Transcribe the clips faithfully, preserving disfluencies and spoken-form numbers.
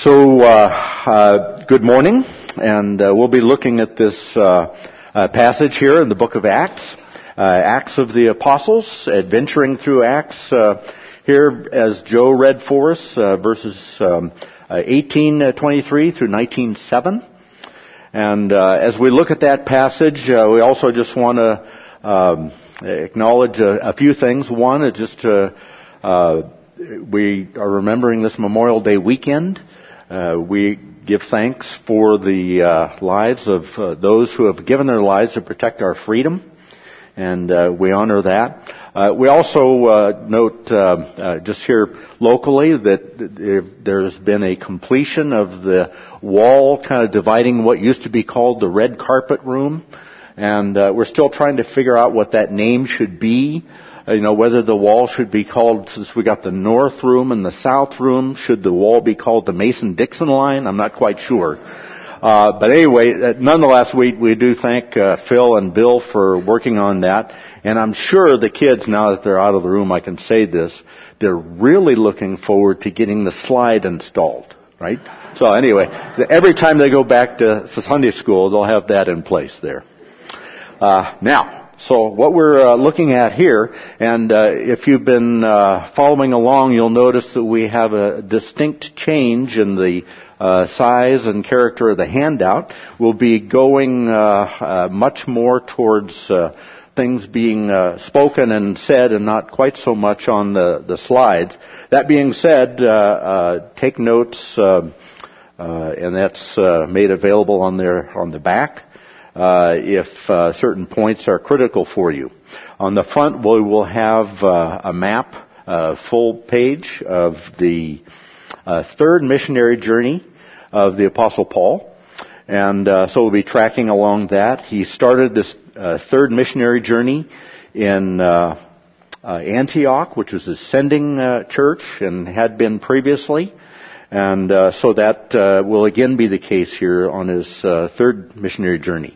So, uh, uh, good morning, and uh, we'll be looking at this uh, uh, passage here in the book of Acts, uh, Acts of the Apostles, adventuring through Acts uh, here as Joe read for us, uh, verses um, uh, eighteen twenty-three through nineteen seven. And uh, as we look at that passage, uh, we also just want to um, acknowledge a, a few things. One is just to, uh, we are remembering this Memorial Day weekend. Uh, we give thanks for the uh, lives of uh, those who have given their lives to protect our freedom, and uh, we honor that. Uh, we also uh, note uh, uh, just here locally that there's been a completion of the wall kind of dividing what used to be called the red carpet room, and uh, we're still trying to figure out what that name should be. Uh, you know, whether the wall should be called, since we got the north room and the south room, should the wall be called the Mason-Dixon line? I'm not quite sure. Uh, but anyway, uh, nonetheless, we, we do thank uh, Phil and Bill for working on that. And I'm sure the kids, now that they're out of the room, I can say this, they're really looking forward to getting the slide installed, right? So anyway, every time they go back to Sunday school, they'll have that in place there. Uh, now, So what we're uh, looking at here, and uh, if you've been uh, following along, you'll notice that we have a distinct change in the uh, size and character of the handout. We'll be going uh, uh, much more towards uh, things being uh, spoken and said and not quite so much on the, the slides. That being said, uh, uh, take notes, uh, uh, and that's uh, made available on there on the back. Uh, if uh, certain points are critical for you. On the front, we will have uh, a map, uh, full page of the uh, third missionary journey of the Apostle Paul. And uh, so we'll be tracking along that. He started this uh, third missionary journey in uh, uh, Antioch, which was a sending uh, church and had been previously. And uh, so that uh, will again be the case here on his uh, third missionary journey.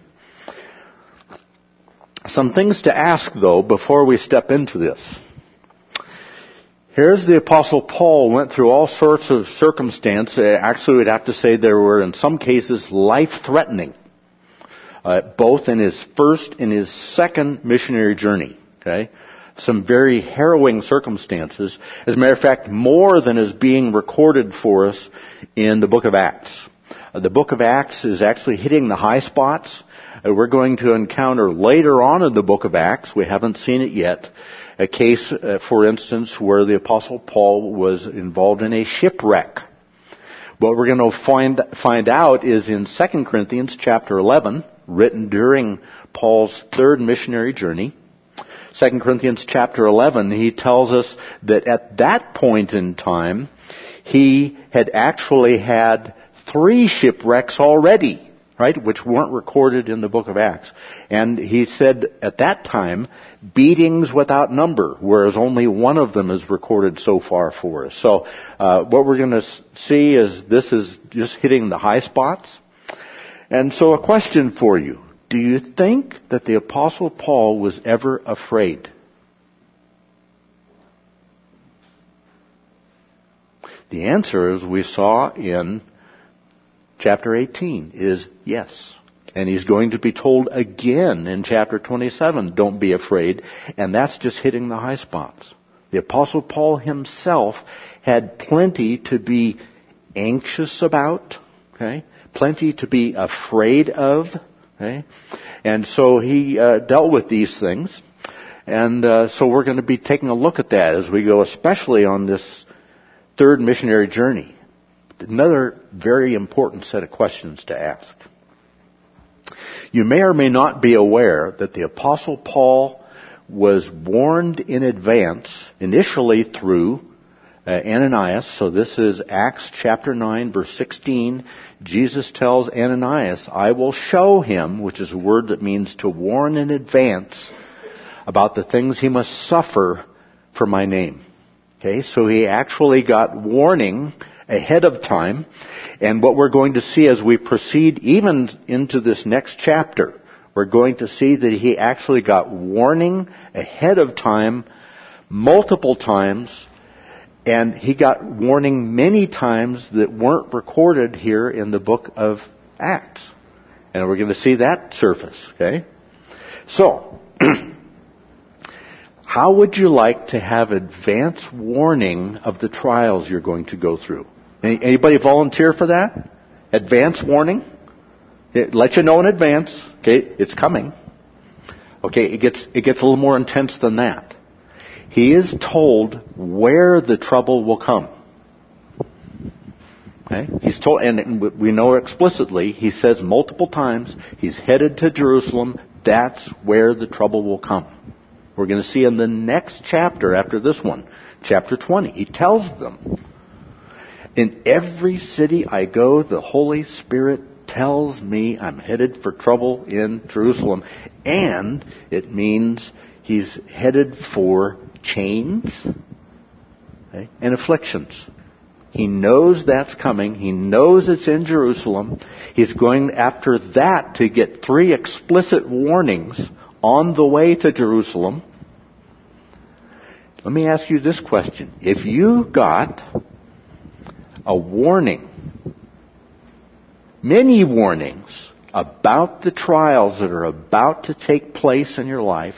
Some things to ask, though, before we step into this. Here's the Apostle Paul went through all sorts of circumstances. Actually, we'd have to say there were, in some cases, life-threatening, uh, both in his first and his second missionary journey. Okay, some very harrowing circumstances. As a matter of fact, more than is being recorded for us in the book of Acts. Uh, the book of Acts is actually hitting the high spots. Uh, we're going to encounter later on in the book of Acts, we haven't seen it yet, a case, uh, for instance, where the Apostle Paul was involved in a shipwreck. What we're going to find find out is in Second Corinthians chapter eleven, written during Paul's third missionary journey. Second Corinthians chapter eleven, he tells us that at that point in time, he had actually had three shipwrecks already, right, which weren't recorded in the book of Acts. And he said at that time, beatings without number, whereas only one of them is recorded so far for us. So uh, what we're going to see is this is just hitting the high spots. And so a question for you. Do you think that the Apostle Paul was ever afraid? The answer, as we saw in chapter eighteen, is yes. And he's going to be told again in chapter twenty-seven, don't be afraid. And that's just hitting the high spots. The Apostle Paul himself had plenty to be anxious about, okay? Plenty to be afraid of, okay? And so he uh, dealt with these things. And uh, so we're going to be taking a look at that as we go, especially on this third missionary journey. Another very important set of questions to ask. You may or may not be aware that the Apostle Paul was warned in advance, initially through uh, Ananias. So this is Acts chapter nine, verse sixteen. Jesus tells Ananias, I will show him, which is a word that means to warn in advance, about the things he must suffer for my name. Okay, so he actually got warning ahead of time. And what we're going to see as we proceed even into this next chapter, we're going to see that he actually got warning ahead of time, multiple times, And he got warning many times that weren't recorded here in the book of Acts. And we're going to see that surface, okay? So, how would you like to have advance warning of the trials you're going to go through? Any, anybody volunteer for that? Advance warning? It lets you know in advance, okay, it's coming. Okay, it gets, it gets a little more intense than that. He is told where the trouble will come. Okay? He's told, and we know explicitly, he says multiple times, he's headed to Jerusalem, that's where the trouble will come. We're going to see in the next chapter after this one, chapter twenty, he tells them, in every city I go, the Holy Spirit tells me I'm headed for trouble in Jerusalem. And it means he's headed for chains, okay, and afflictions. He knows that's coming. He knows it's in Jerusalem. He's going after that to get three explicit warnings on the way to Jerusalem. Let me ask you this question. If you got a warning, many warnings about the trials that are about to take place in your life,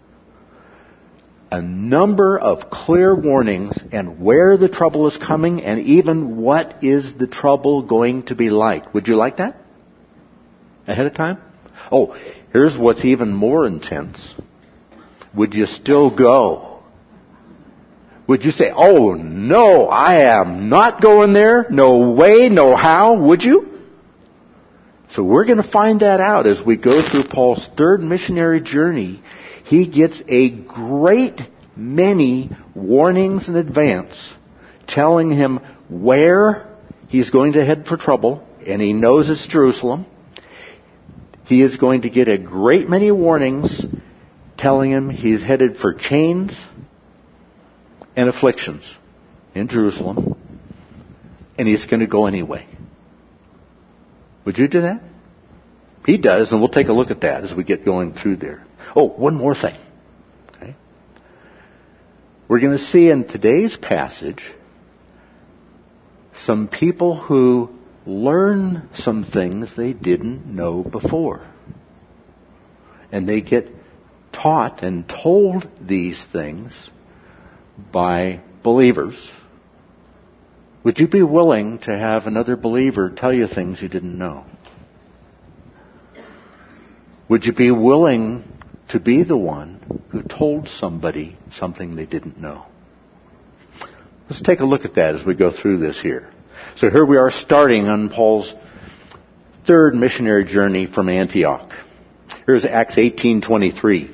a number of clear warnings and where the trouble is coming and even what is the trouble going to be like. Would you like that? Ahead of time? Oh, here's what's even more intense. Would you still go? Would you say, oh no, I am not going there, no way, no how, would you? So we're going to find that out as we go through Paul's third missionary journey. He gets a great many warnings in advance telling him where he's going to head for trouble, and he knows it's Jerusalem. He is going to get a great many warnings telling him he's headed for chains and afflictions in Jerusalem, and he's going to go anyway. Would you do that? He does, and we'll take a look at that as we get going through there. Oh, one more thing. Okay. We're going to see in today's passage some people who learn some things they didn't know before. And they get taught and told these things by believers. Would you be willing to have another believer tell you things you didn't know? Would you be willing to be the one who told somebody something they didn't know? Let's take a look at that as we go through this here. So here we are starting on Paul's third missionary journey from Antioch. Here's Acts eighteen twenty-three.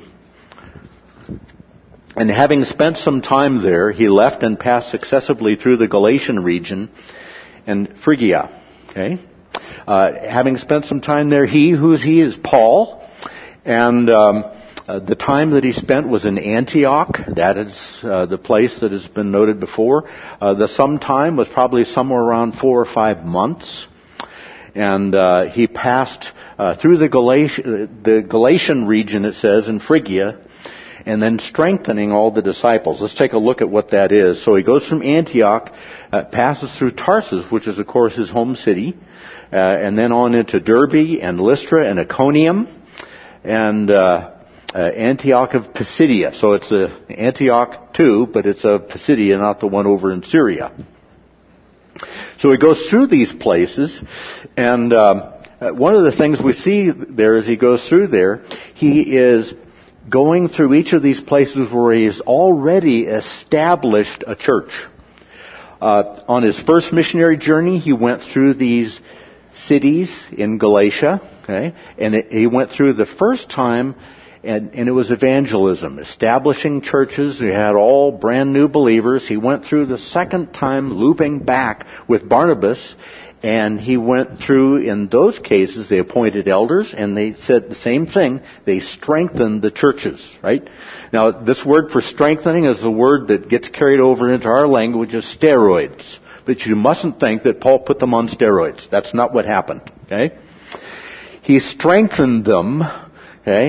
And having spent some time there, he left and passed successively through the Galatian region and Phrygia. Okay? Uh, having spent some time there, he, who's he, is Paul. And um, uh, the time that he spent was in Antioch. That is uh, the place that has been noted before. Uh, the some time was probably somewhere around four or five months. And uh, he passed uh, through the Galatian, the Galatian region, it says, in Phrygia, and then strengthening all the disciples. Let's take a look at what that is. So he goes from Antioch, uh, passes through Tarsus, which is, of course, his home city, uh, and then on into Derbe and Lystra and Iconium, and uh, uh, Antioch of Pisidia. So it's a Antioch too, but it's a Pisidia, not the one over in Syria. So he goes through these places, and um, one of the things we see there as he goes through there, he is going through each of these places where he has already established a church. Uh, on his first missionary journey, he went through these cities in Galatia, okay, and it, he went through the first time, and, and it was evangelism, establishing churches. He had all brand new believers. He went through the second time, looping back with Barnabas, and he went through, in those cases, they appointed elders, and they said the same thing. They strengthened the churches, right? Now, this word for strengthening is a word that gets carried over into our language as steroids. But you mustn't think that Paul put them on steroids. That's not what happened, okay? He strengthened them, okay?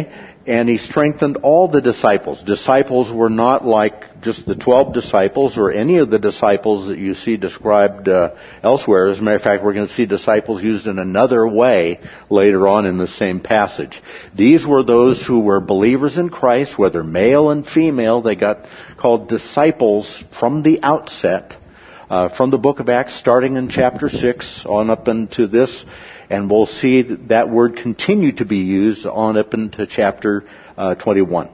and he strengthened all the disciples. Disciples were not like just the twelve disciples or any of the disciples that you see described uh, elsewhere. As a matter of fact, we're going to see disciples used in another way later on in the same passage. These were those who were believers in Christ, whether male and female. They got called disciples from the outset, uh, from the book of Acts, starting in chapter six on up into this. And we'll see that, that word continue to be used on up into chapter uh, twenty-one.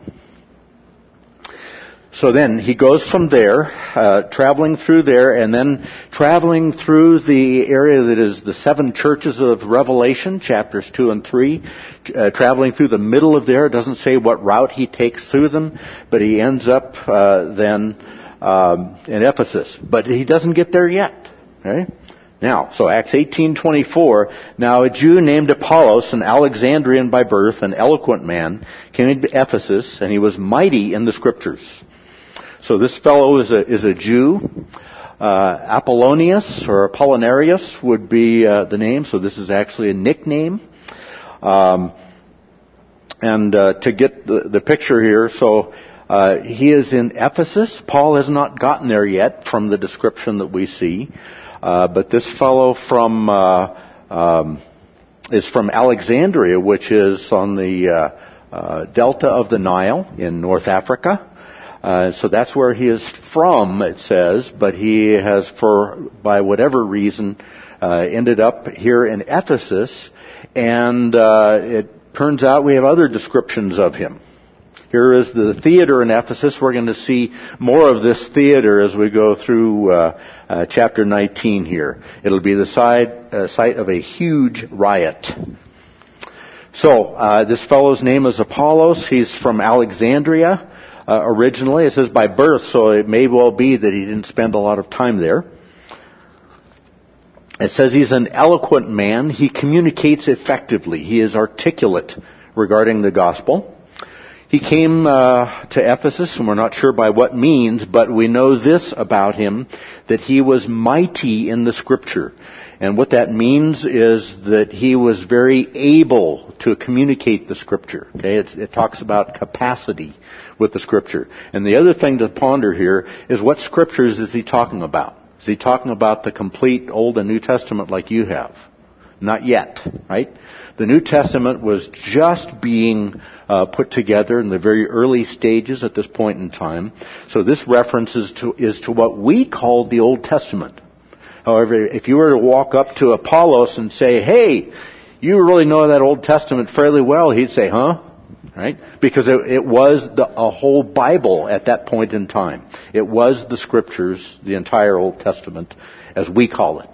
So then he goes from there, uh, traveling through there, and then traveling through the area that is the seven churches of Revelation, chapters two and three, uh, traveling through the middle of there. It doesn't say what route he takes through them, but he ends up uh, then um, in Ephesus. But he doesn't get there yet. Okay? Now, so Acts eighteen twenty-four, now a Jew named Apollos, an Alexandrian by birth, an eloquent man, came to Ephesus, and he was mighty in the Scriptures. So this fellow is a, is a Jew. Uh, Apollonius, or Apollinarius would be uh, the name, so this is actually a nickname. Um, and uh, to get the, the picture here, so uh, he is in Ephesus. Paul has not gotten there yet from the description that we see. Uh, but this fellow from uh, um, is from Alexandria, which is on the uh, uh, delta of the Nile in North Africa. Uh, so that's where he is from, it says. But he has, for by whatever reason, uh, ended up here in Ephesus. And uh, it turns out we have other descriptions of him. Here is the theater in Ephesus. We're going to see more of this theater as we go through uh, uh, chapter nineteen here. It'll be the side, uh, site of a huge riot. So, uh, this fellow's name is Apollos. He's from Alexandria uh, originally. It says by birth, so it may well be that he didn't spend a lot of time there. It says he's an eloquent man. He communicates effectively. He is articulate regarding the gospel. He came uh, to Ephesus, and we're not sure by what means, but we know this about him, that he was mighty in the Scripture. And what that means is that he was very able to communicate the Scripture. Okay, it's, it talks about capacity with the Scripture. And the other thing to ponder here is what Scriptures is he talking about? Is he talking about the complete Old and New Testament like you have? Not yet, right? The New Testament was just being uh, put together in the very early stages at this point in time. So this reference is to, is to what we call the Old Testament. However, if you were to walk up to Apollos and say, hey, you really know that Old Testament fairly well, he'd say, huh? Right? Because it, it was the, a whole Bible at that point in time. It was the Scriptures, the entire Old Testament, as we call it.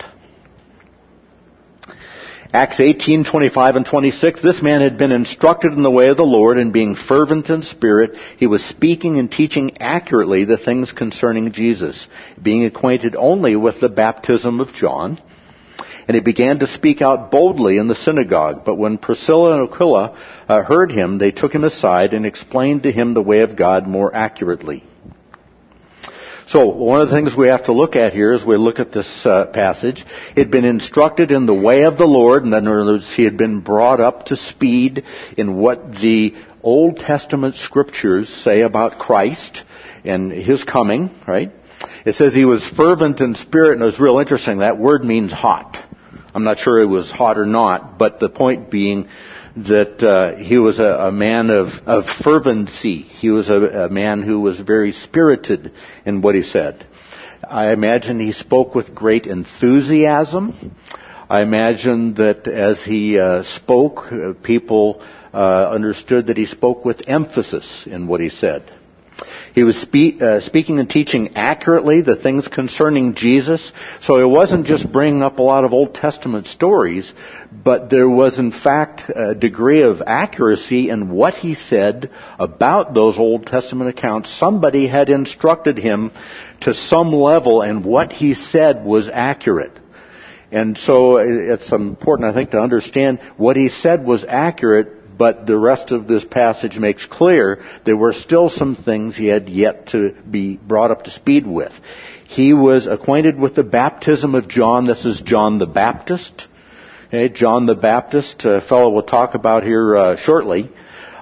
Acts eighteen twenty-five and twenty-six, this man had been instructed in the way of the Lord, and being fervent in spirit, he was speaking and teaching accurately the things concerning Jesus, being acquainted only with the baptism of John. And he began to speak out boldly in the synagogue. But when Priscilla and Aquila uh, heard him, they took him aside and explained to him the way of God more accurately. So one of the things we have to look at here as we look at this uh, passage, he had been instructed in the way of the Lord, and in other words, he had been brought up to speed in what the Old Testament Scriptures say about Christ and His coming, right? It says he was fervent in spirit, and it was real interesting. That word means hot. I'm not sure it was hot or not, but the point being that uh, he was a, a man of, of fervency. He was a, a man who was very spirited in what he said. I imagine he spoke with great enthusiasm. I imagine that as he uh, spoke, uh, people uh, understood that he spoke with emphasis in what he said. He was spe- uh, speaking and teaching accurately the things concerning Jesus. So it wasn't just bringing up a lot of Old Testament stories, but there was in fact a degree of accuracy in what he said about those Old Testament accounts. Somebody had instructed him to some level, and what he said was accurate. And so it's important, I think, to understand what he said was accurate. But the rest of this passage makes clear there were still some things he had yet to be brought up to speed with. He was acquainted with the baptism of John. This is John the Baptist. Okay, John the Baptist, a fellow we'll talk about here uh, shortly.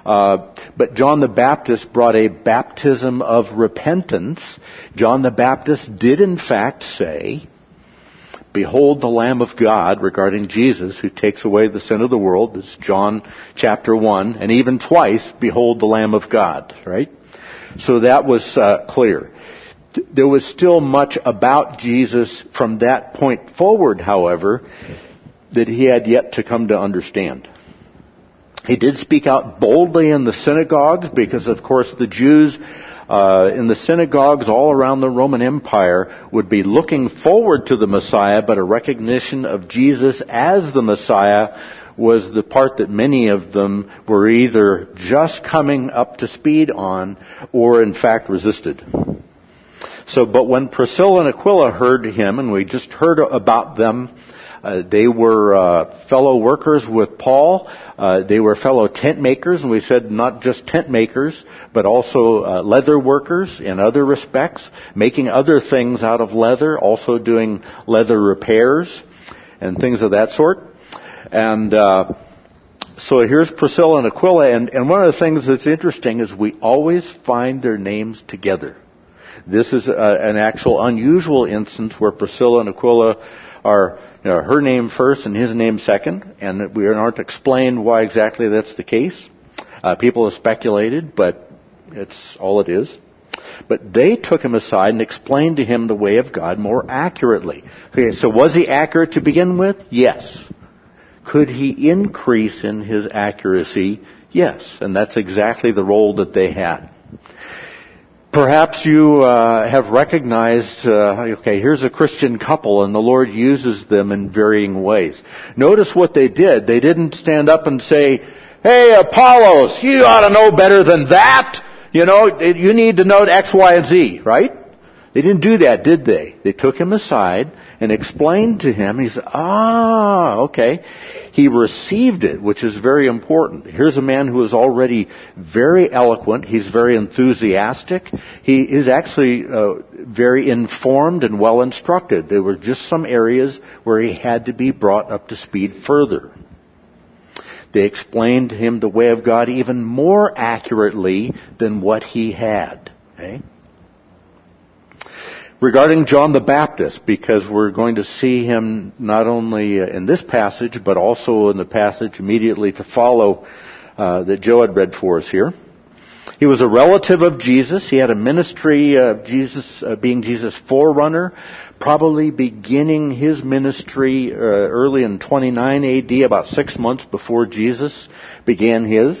Uh, but John the Baptist brought a baptism of repentance. John the Baptist did in fact say, "Behold the Lamb of God," regarding Jesus who takes away the sin of the world. That's John chapter one. And even twice, "Behold the Lamb of God," right? So that was uh, clear. There was still much about Jesus from that point forward, however, that he had yet to come to understand. He did speak out boldly in the synagogues because, of course, the Jews uh, in the synagogues all around the Roman Empire would be looking forward to the Messiah, but a recognition of Jesus as the Messiah was the part that many of them were either just coming up to speed on or, in fact, resisted. So, but when Priscilla and Aquila heard him, and we just heard about them, uh, they were uh, fellow workers with Paul. Uh, they were fellow tent makers, and we said not just tent makers, but also uh, leather workers in other respects, making other things out of leather, also doing leather repairs and things of that sort. And uh, so here's Priscilla and Aquila, and, and one of the things that's interesting is we always find their names together. This is a, an actual unusual instance where Priscilla and Aquila are, you know, her name first and his name second, and we aren't explained why exactly that's the case. Uh, people have speculated, but it's all it is. But they took him aside and explained to him the way of God more accurately. Okay, so was he accurate to begin with? Yes. Could he increase in his accuracy? Yes. And that's exactly the role that they had. Perhaps you uh, have recognized, uh, okay, here's a Christian couple and the Lord uses them in varying ways. Notice what they did. They didn't stand up and say, "Hey, Apollos, you ought to know better than that. You know, you need to know X, Y, and Z," right? They didn't do that, did they? They took him aside and explained to him. He said, ah, okay. He received it, which is very important. Here's a man who is already very eloquent. He's very enthusiastic. He is actually uh, very informed and well instructed. There were just some areas where he had to be brought up to speed further. They explained to him the way of God even more accurately than what he had. Okay? Regarding John the Baptist, because we're going to see him not only in this passage, but also in the passage immediately to follow uh, that Joe had read for us here. He was a relative of Jesus. He had a ministry of Jesus, uh, being Jesus' forerunner, probably beginning his ministry uh, early in twenty-nine A D, about six months before Jesus began his.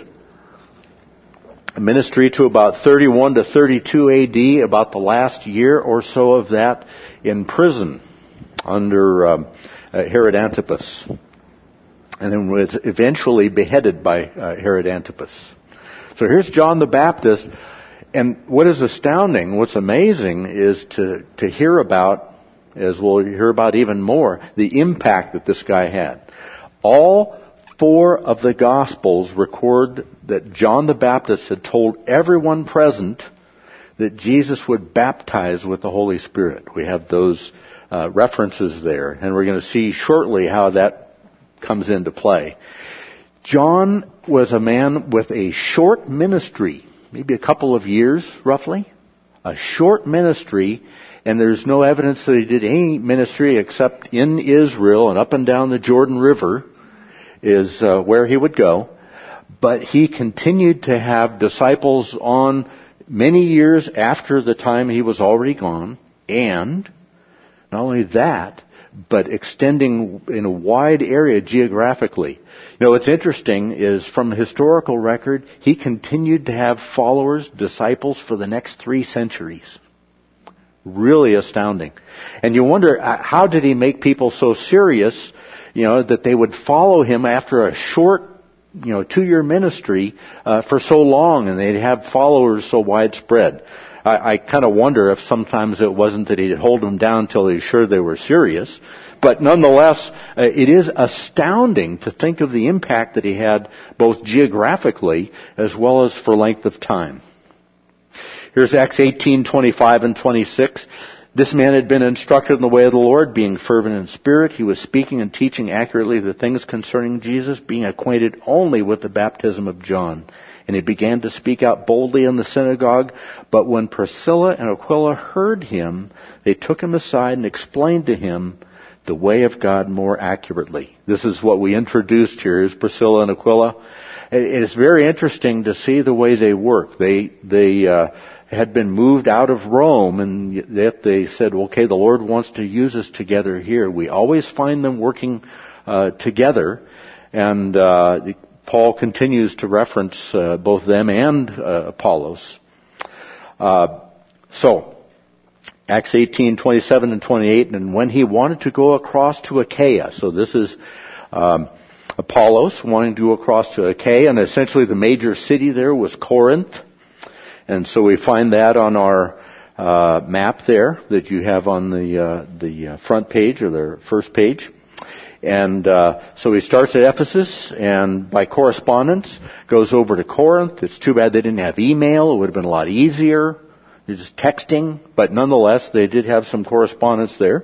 Ministry to about thirty-one to thirty-two A D, about the last year or so of that in prison under um, uh, Herod Antipas. And then was eventually beheaded by uh, Herod Antipas. So here's John the Baptist. And what is astounding, what's amazing is to, to hear about, as we'll hear about even more, the impact that this guy had. All Four of the Gospels record that John the Baptist had told everyone present that Jesus would baptize with the Holy Spirit. We have those uh, references there, and we're going to see shortly how that comes into play. John was a man with a short ministry, maybe a couple of years roughly, a short ministry, and there's no evidence that he did any ministry except in Israel and up and down the Jordan River is uh, where he would go. But he continued to have disciples on many years after the time he was already gone. And not only that, but extending in a wide area geographically. You know, what's interesting is from the historical record, he continued to have followers, disciples for the next three centuries. Really astounding. And you wonder, how did he make people so serious, you know, that they would follow him after a short, you know, two-year ministry uh, for so long, and they'd have followers so widespread. I, I kind of wonder if sometimes it wasn't that he'd hold them down till he was sure they were serious. But nonetheless, uh, it is astounding to think of the impact that he had both geographically as well as for length of time. Here's Acts eighteen, twenty-five and twenty-six. This man had been instructed in the way of the Lord, being fervent in spirit. He was speaking and teaching accurately the things concerning Jesus, being acquainted only with the baptism of John. And he began to speak out boldly in the synagogue. But when Priscilla and Aquila heard him, they took him aside and explained to him the way of God more accurately. This is what we introduced here, is Priscilla and Aquila. It is very interesting to see the way they work. They, they, uh, had been moved out of Rome, and yet they said, okay, the Lord wants to use us together here. We always find them working uh, together, and uh, Paul continues to reference uh, both them and uh, Apollos. Uh, so, Acts eighteen, twenty-seven and twenty-eight, and when he wanted to go across to Achaia, so this is um, Apollos wanting to go across to Achaia, and essentially the major city there was Corinth. And so we find that on our uh, map there that you have on the uh, the uh, front page or the first page. And uh, so he starts at Ephesus and by correspondence goes over to Corinth. It's too bad they didn't have email. It would have been a lot easier. They're just texting, but nonetheless they did have some correspondence there.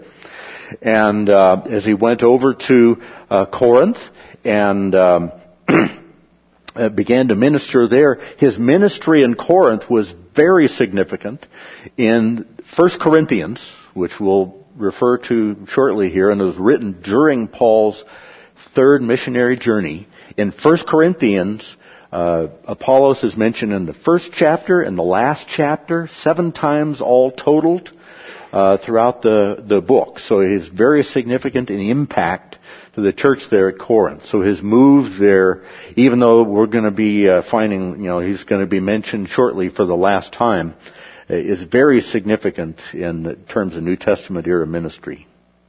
And uh, as he went over to uh, Corinth and um, Uh, began to minister there. His ministry in Corinth was very significant. In First Corinthians, which we'll refer to shortly here, and it was written during Paul's third missionary journey. In First Corinthians, uh, Apollos is mentioned in the first chapter and the last chapter, seven times all totaled uh, throughout the, the book. So he's very significant in impact to the church there at Corinth. So his move there, even though we're going to be uh, finding, you know, he's going to be mentioned shortly for the last time, uh, is very significant in terms of New Testament era ministry.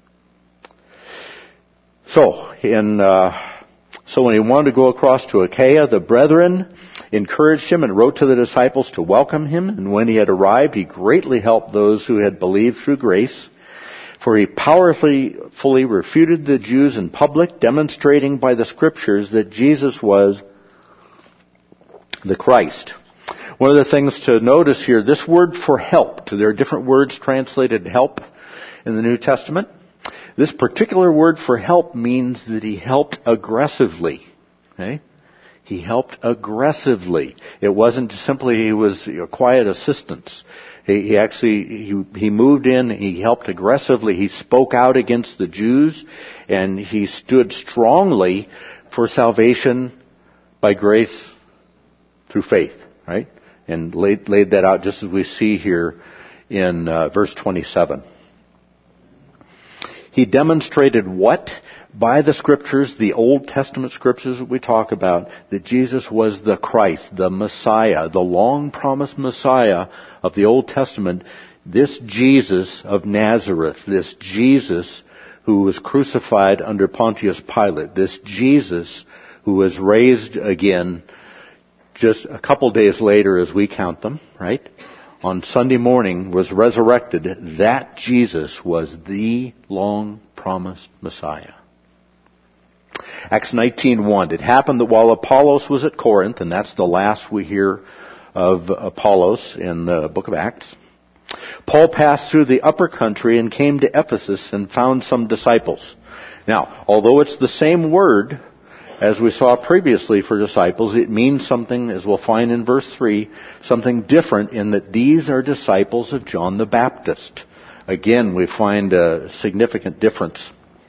So, in, uh, so when he wanted to go across to Achaia, the brethren encouraged him and wrote to the disciples to welcome him. And when he had arrived, he greatly helped those who had believed through grace. For he powerfully fully refuted the Jews in public, demonstrating by the Scriptures that Jesus was the Christ. One of the things to notice here, this word for helped, there are different words translated help in the New Testament. This particular word for help means that he helped aggressively. Okay? He helped aggressively. It wasn't simply he was a quiet assistance. He, he actually, he, he moved in, he helped aggressively, he spoke out against the Jews, and he stood strongly for salvation by grace through faith, right? And laid, laid that out just as we see here in uh, verse twenty-seven. He demonstrated what? By the Scriptures, the Old Testament Scriptures that we talk about, that Jesus was the Christ, the Messiah, the long-promised Messiah of the Old Testament. This Jesus of Nazareth, this Jesus who was crucified under Pontius Pilate, this Jesus who was raised again just a couple days later as we count them, right? On Sunday morning was resurrected. That Jesus was the long-promised Messiah. Acts nineteen one. It happened that while Apollos was at Corinth, and that's the last we hear of Apollos in the book of Acts, Paul passed through the upper country and came to Ephesus and found some disciples. Now, although it's the same word as we saw previously for disciples, it means something, as we'll find in verse three, something different in that these are disciples of John the Baptist. Again, we find a significant difference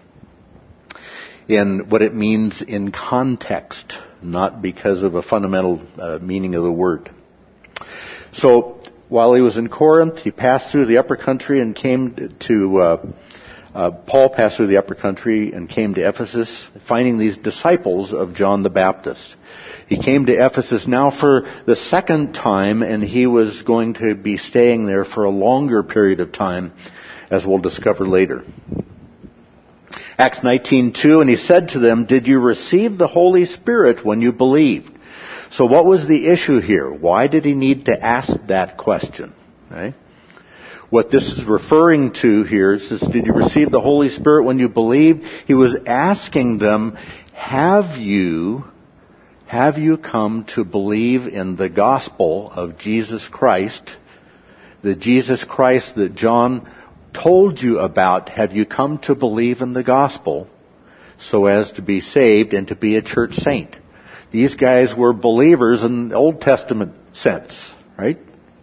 in what it means in context, not because of a fundamental uh, meaning of the word. So, while he was in Corinth, he passed through the upper country and came to, uh, uh, Paul passed through the upper country and came to Ephesus, finding these disciples of John the Baptist. He came to Ephesus now for the second time, and he was going to be staying there for a longer period of time, as we'll discover later. Acts nineteen two, and he said to them, "Did you receive the Holy Spirit when you believed?" So what was the issue here? Why did he need to ask that question? Okay. What this is referring to here is, did you receive the Holy Spirit when you believed? He was asking them, have you, have you come to believe in the gospel of Jesus Christ, the Jesus Christ that John told you about have you come to believe in the gospel so as to be saved and to be a church saint? These guys were believers in the Old Testament sense, right?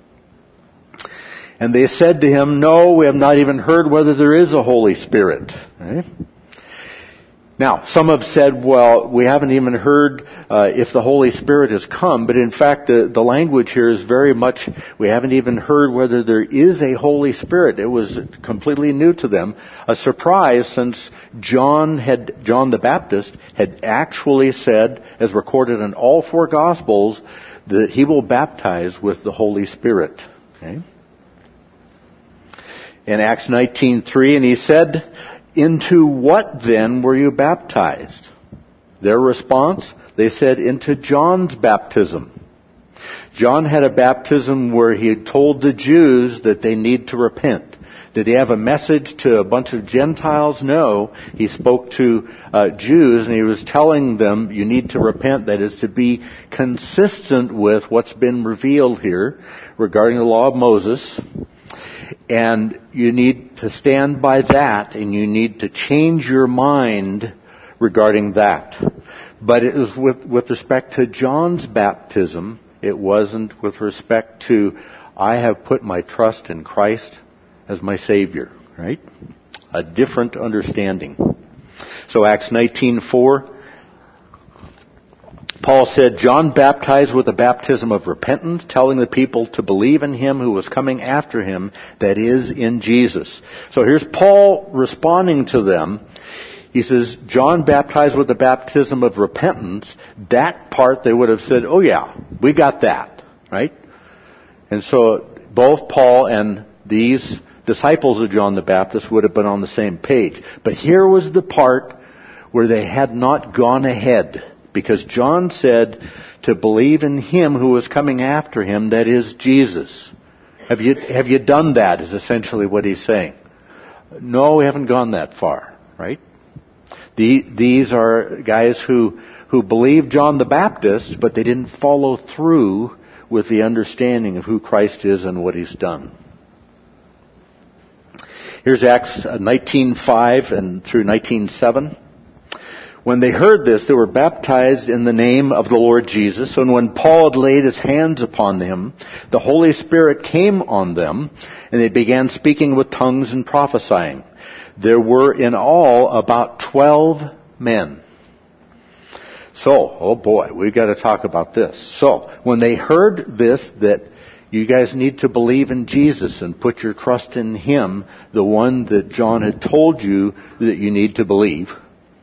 And they said to him, no, we have not even heard whether there is a Holy Spirit. Right? Now, some have said, well, we haven't even heard uh, if the Holy Spirit has come, but in fact the, the language here is very much, we haven't even heard whether there is a Holy Spirit. It was completely new to them. A surprise, since John had, John the Baptist had actually said, as recorded in all four Gospels, that he will baptize with the Holy Spirit. Okay? In Acts nineteen three, and he said, into what then were you baptized? Their response, they said, into John's baptism. John had a baptism where he had told the Jews that they need to repent. Did he have a message to a bunch of Gentiles? No. He spoke to uh, Jews, and he was telling them, you need to repent. That is to be consistent with what's been revealed here regarding the law of Moses. And you need to stand by that, and you need to change your mind regarding that. But it was with, with respect to John's baptism. It wasn't with respect to, I have put my trust in Christ as my Savior, right? A different understanding. So Acts nineteen four, Paul said, John baptized with a baptism of repentance, telling the people to believe in him who was coming after him, that is, in Jesus. So here's Paul responding to them. He says, John baptized with the baptism of repentance. That part they would have said, oh yeah, we got that, right? And so both Paul and these disciples of John the Baptist would have been on the same page. But here was the part where they had not gone ahead. Because John said to believe in him who was coming after him, that is Jesus. Have you, have you done that, is essentially what he's saying. No, we haven't gone that far, right? The, these are guys who, who believed John the Baptist, but they didn't follow through with the understanding of who Christ is and what he's done. Here's Acts nineteen five and through nineteen seven. When they heard this, they were baptized in the name of the Lord Jesus. And when Paul had laid his hands upon them, the Holy Spirit came on them, and they began speaking with tongues and prophesying. There were in all about twelve men. So, oh boy, we've got to talk about this. So, when they heard this, that you guys need to believe in Jesus and put your trust in him, the one that John had told you that you need to believe,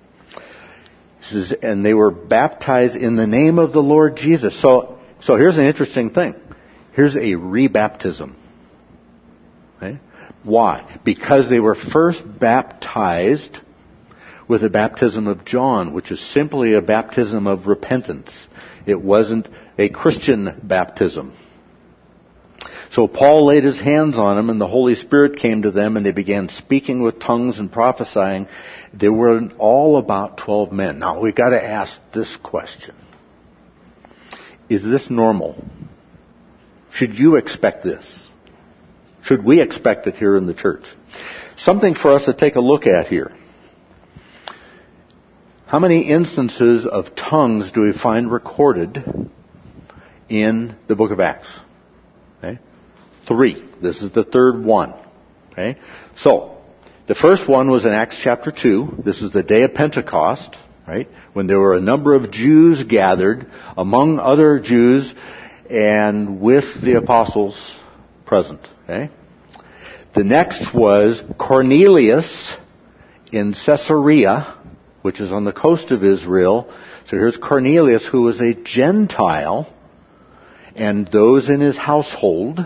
and they were baptized in the name of the Lord Jesus. So, so here's an interesting thing. Here's a rebaptism. Okay? Why? Because they were first baptized with the baptism of John, which is simply a baptism of repentance. It wasn't a Christian baptism. So Paul laid his hands on them, and the Holy Spirit came to them, and they began speaking with tongues and prophesying. There were in all about twelve men. Now, we've got to ask this question. Is this normal? Should you expect this? Should we expect it here in the church? Something for us to take a look at here. How many instances of tongues do we find recorded in the book of Acts? Okay. Three. This is the third one. Okay. So, the first one was in Acts chapter two. This is the day of Pentecost, right? When there were a number of Jews gathered, among other Jews, and with the apostles present, okay? The next was Cornelius in Caesarea, which is on the coast of Israel. So here's Cornelius, who was a Gentile, and those in his household.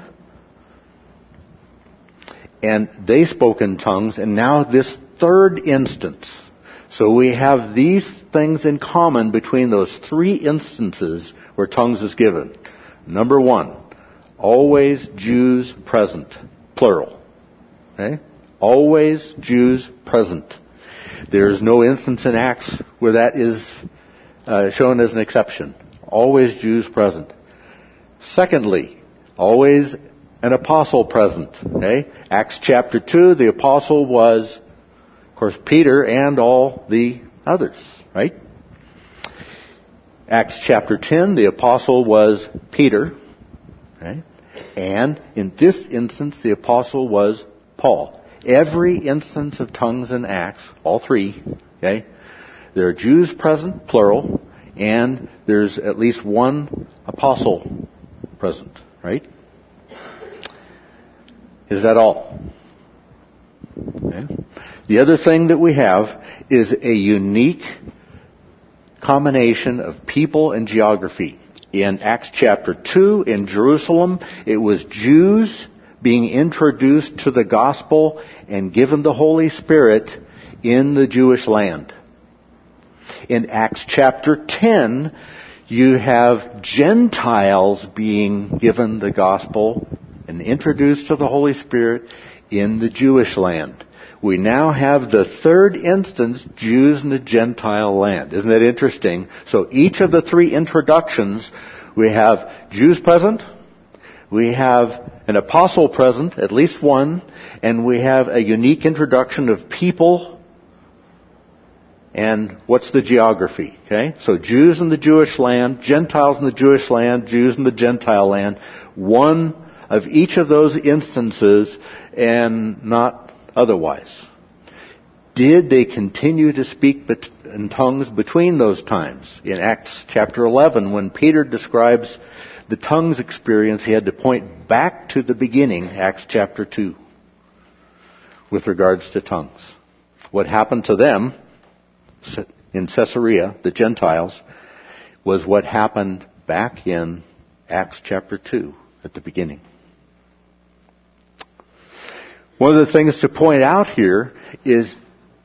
And they spoke in tongues, and now this third instance. So we have these things in common between those three instances where tongues is given. Number one, always Jews present, plural. Okay? Always Jews present. There is no instance in Acts where that is uh, shown as an exception. Always Jews present. Secondly, always an apostle present. Okay? Acts chapter two, the apostle was, of course, Peter and all the others, right? Acts chapter ten, the apostle was Peter. Okay? And in this instance, the apostle was Paul. Every instance of tongues in Acts, all three, okay, there are Jews present, plural, and there's at least one apostle present, right? Is that all? Okay. The other thing that we have is a unique combination of people and geography. In Acts chapter two, in Jerusalem, it was Jews being introduced to the gospel and given the Holy Spirit in the Jewish land. In Acts chapter ten, you have Gentiles being given the gospel and introduced to the Holy Spirit in the Jewish land. We now have the third instance, Jews in the Gentile land. Isn't that interesting? So each of the three introductions, we have Jews present, we have an apostle present, at least one, and we have a unique introduction of people. And what's the geography? Okay? So Jews in the Jewish land, Gentiles in the Jewish land, Jews in the Gentile land. One of each of those instances and not otherwise. Did they continue to speak in tongues between those times? In Acts chapter eleven, when Peter describes the tongues experience, he had to point back to the beginning, Acts chapter two, with regards to tongues. What happened to them in Caesarea, the Gentiles, was what happened back in Acts chapter two at the beginning. One of the things to point out here is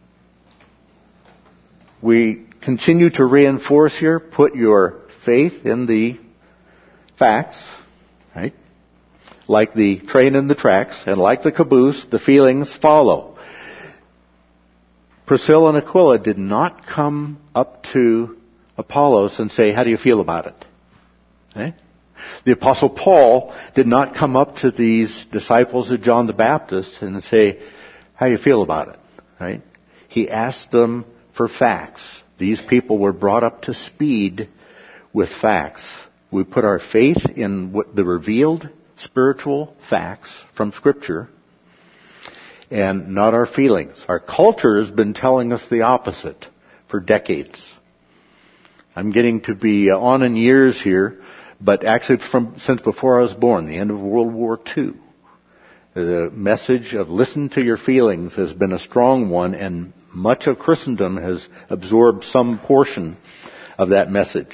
we continue to reinforce here, put your faith in the facts, right? Like the train in the tracks, and like the caboose, the feelings follow. Priscilla and Aquila did not come up to Apollos and say, how do you feel about it? Okay? The Apostle Paul did not come up to these disciples of John the Baptist and say, how do you feel about it? Right? He asked them for facts. These people were brought up to speed with facts. We put our faith in what the revealed spiritual facts from Scripture and not our feelings. Our culture has been telling us the opposite for decades. I'm getting to be on in years here, but actually from since before I was born, the end of World War Two. The message of listen to your feelings has been a strong one, and much of Christendom has absorbed some portion of that message.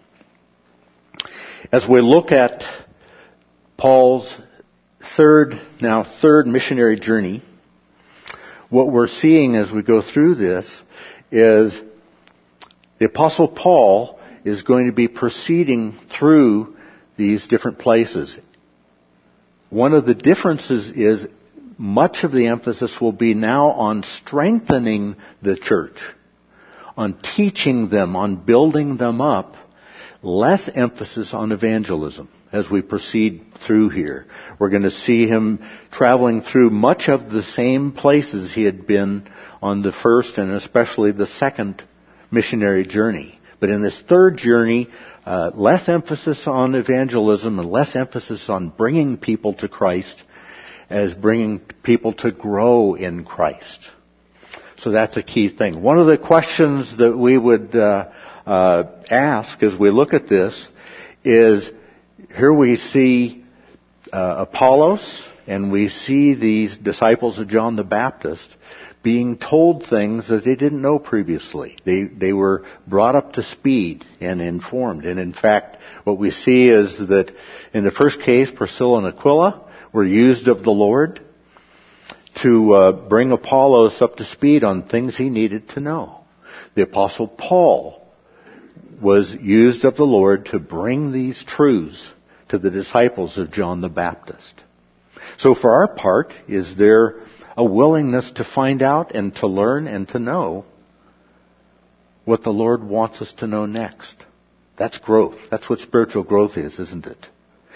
As we look at Paul's third, now third missionary journey, what we're seeing as we go through this is the Apostle Paul is going to be proceeding through these different places. One of the differences is much of the emphasis will be now on strengthening the church, on teaching them, on building them up, less emphasis on evangelism as we proceed through here. We're going to see him traveling through much of the same places he had been on the first and especially the second missionary journey. But in this third journey, uh, less emphasis on evangelism and less emphasis on bringing people to Christ as bringing people to grow in Christ. So that's a key thing. One of the questions that we would uh, uh, ask as we look at this is, here we see uh, Apollos and we see these disciples of John the Baptist being told things that they didn't know previously. They they were brought up to speed and informed. And in fact, what we see is that in the first case, Priscilla and Aquila were used of the Lord to uh, bring Apollos up to speed on things he needed to know. The Apostle Paul was used of the Lord to bring these truths to the disciples of John the Baptist. So for our part, is there a willingness to find out and to learn and to know what the Lord wants us to know next? That's growth. That's what spiritual growth is, isn't it?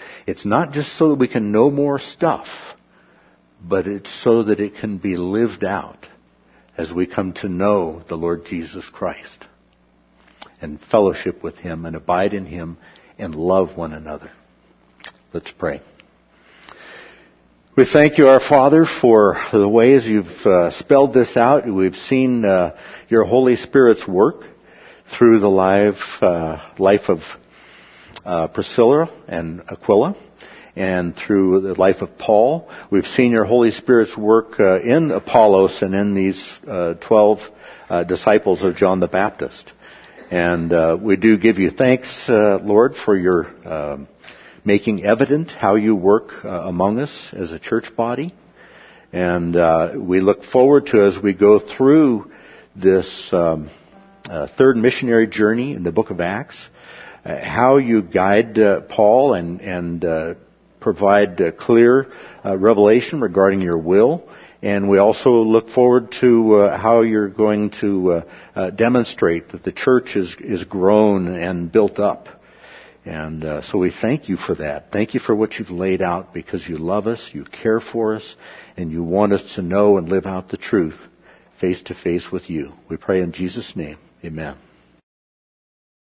It's not just so that we can know more stuff, but it's so that it can be lived out as we come to know the Lord Jesus Christ and fellowship with Him and abide in Him and love one another. Let's pray. We thank you, our Father, for the ways you've uh, spelled this out. We've seen uh, your Holy Spirit's work through the life, uh, life of uh, Priscilla and Aquila, and through the life of Paul. We've seen your Holy Spirit's work uh, in Apollos and in these uh, twelve uh, disciples of John the Baptist. And uh, we do give you thanks, uh, Lord, for your uh, making evident how you work uh, among us as a church body. And uh, we look forward to, as we go through this um, uh, third missionary journey in the book of Acts, uh, how you guide uh, Paul and, and uh, provide uh, clear uh, revelation regarding your will. And we also look forward to uh, how you're going to uh, uh, demonstrate that the church is, is grown and built up. And uh, so we thank you for that. Thank you for what you've laid out, because you love us, you care for us, and you want us to know and live out the truth face to face with you. We pray in Jesus' name. Amen.